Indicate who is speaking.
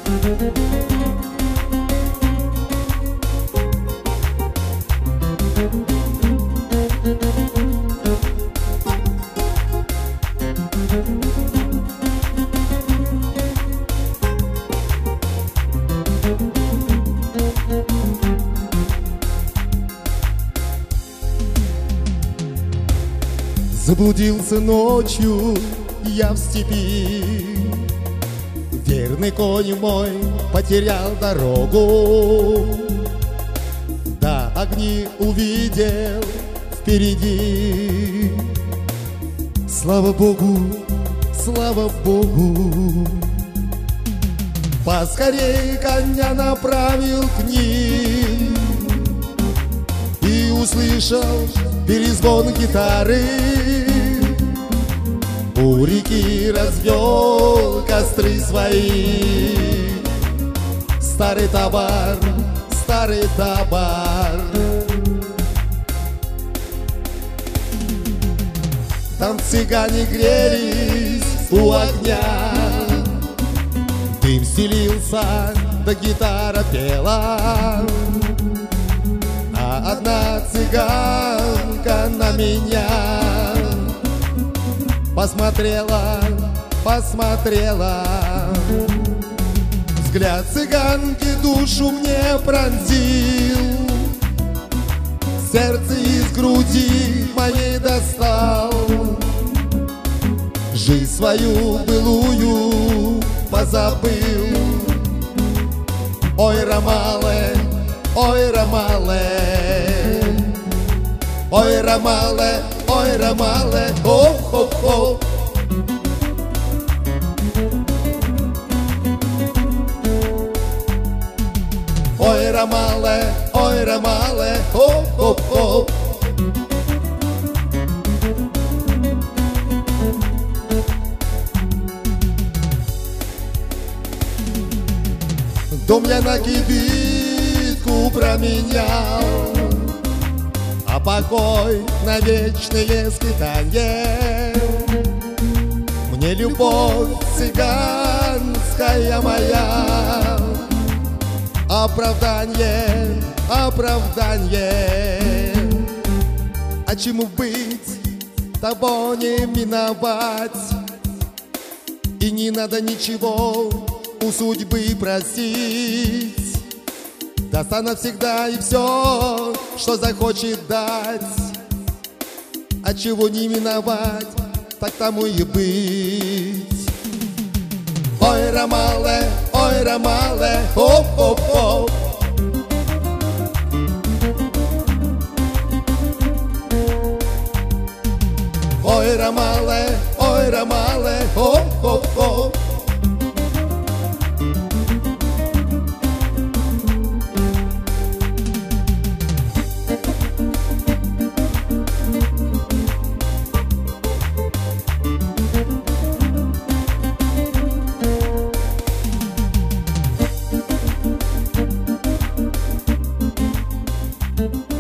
Speaker 1: Заблудился ночью я в степи, верный конь мой потерял дорогу. Да, огни увидел впереди. Слава Богу, слава Богу. Поскорей коня направил к ним и услышал перезвон гитары. У реки развел костры свои. Старый табор, старый табор. Там цыгане грелись у огня. Дым стелился, да гитара пела. А одна цыганка на меня посмотрела, посмотрела. Взгляд цыганки душу мне пронзил, сердце из груди моей достал. Жизнь свою былую позабыл. Ой, Ромале, ой, Ромале, ой, Ромале, ой, Ромале, о-о-о. Ой, Ромале, ой, Ромале, о-о-о. Дом я на кибитку променял, а покой на вечные скитанья. Мне любовь цыганская моя оправдание, оправдание. А чему быть, того не миновать. И не надо ничего у судьбы просить. Даст она всегда и все, что захочет дать. А чего не миновать, так тому и быть. Ой, Ромале, ой, Ромале, о-о-о. Ой, Ромале, ой, Ромале, о-о-о.
Speaker 2: Thank you.